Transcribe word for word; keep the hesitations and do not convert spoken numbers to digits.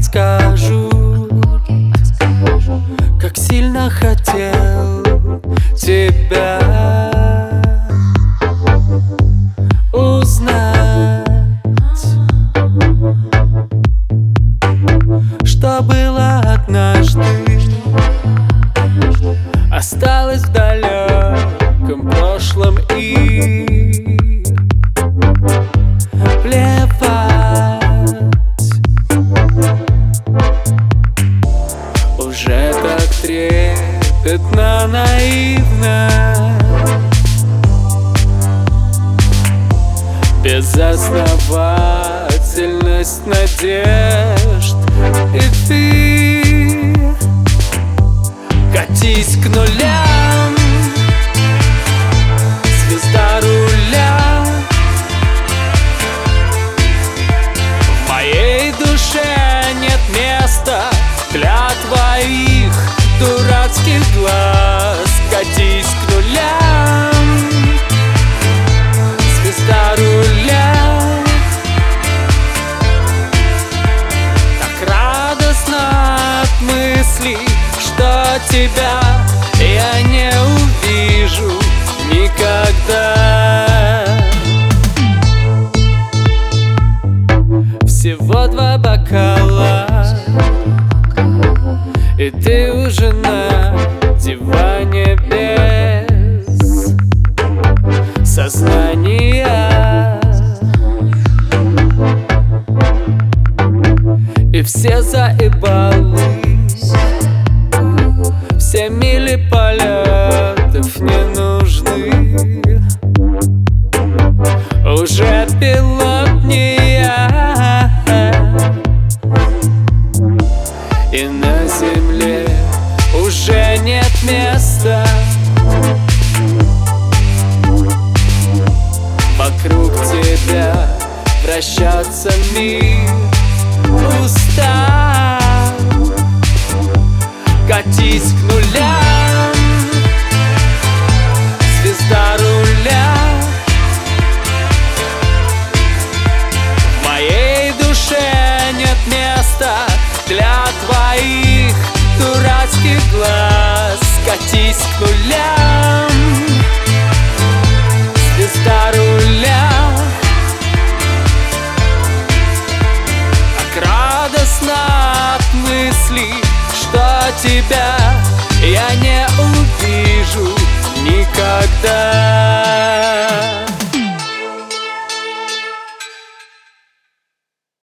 подскажут, как сильно хотел тебя узнать, что было однажды, осталось в далеком прошлом и плевать. Уже так трепетно, наивно, безосновательность надежд. И ты катись к нулям, звезда руля. В моей душе нет места для твоих дурацких глаз. Катись к нулям, звезда руля. Так радостно от мысли, что тебя я не увижу никогда. Всего два бокала, и ты уже на диване без сознания. И все заебались, все мили полетов не нужны. Уже пилот не я, и на земле уже нет места. Вокруг тебя вращаться мир устал. Катись к нулям, звезда руля. В моей душе нет места для твоих дурацких глаз. Катись к нулям, звезда руля. Так радостно от мысли, что тебя я не увижу никогда.